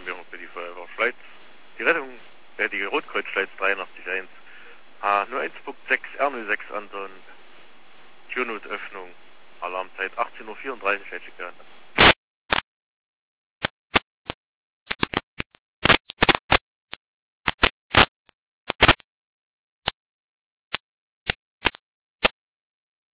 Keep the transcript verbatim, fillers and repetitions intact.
Alarmierung für die Feuerwehr. Schleiz, die Rettung, äh, die Rotkreuz Schleiz dreiundachtzig eins, H null eins Punkt sechs R null sechs Anton, Türnotöffnung, Alarmzeit achtzehn Uhr vierunddreißig, hätte ich gerne.